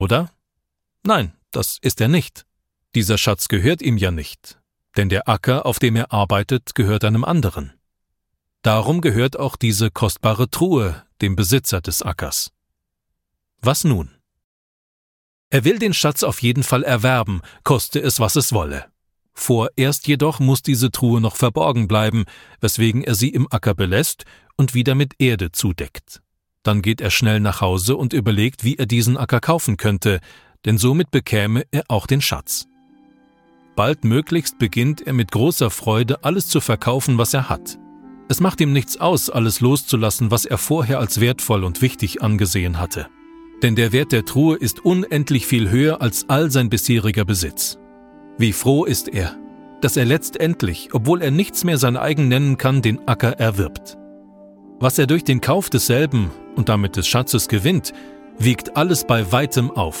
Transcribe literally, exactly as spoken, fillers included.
Oder? Nein, das ist er nicht. Dieser Schatz gehört ihm ja nicht, denn der Acker, auf dem er arbeitet, gehört einem anderen. Darum gehört auch diese kostbare Truhe dem Besitzer des Ackers. Was nun? Er will den Schatz auf jeden Fall erwerben, koste es, was es wolle. Vorerst jedoch muss diese Truhe noch verborgen bleiben, weswegen er sie im Acker belässt und wieder mit Erde zudeckt. Dann geht er schnell nach Hause und überlegt, wie er diesen Acker kaufen könnte, denn somit bekäme er auch den Schatz. Baldmöglichst beginnt er mit großer Freude, alles zu verkaufen, was er hat. Es macht ihm nichts aus, alles loszulassen, was er vorher als wertvoll und wichtig angesehen hatte. Denn der Wert der Truhe ist unendlich viel höher als all sein bisheriger Besitz. Wie froh ist er, dass er letztendlich, obwohl er nichts mehr sein eigen nennen kann, den Acker erwirbt. Was er durch den Kauf desselben und damit des Schatzes gewinnt, wiegt alles bei weitem auf.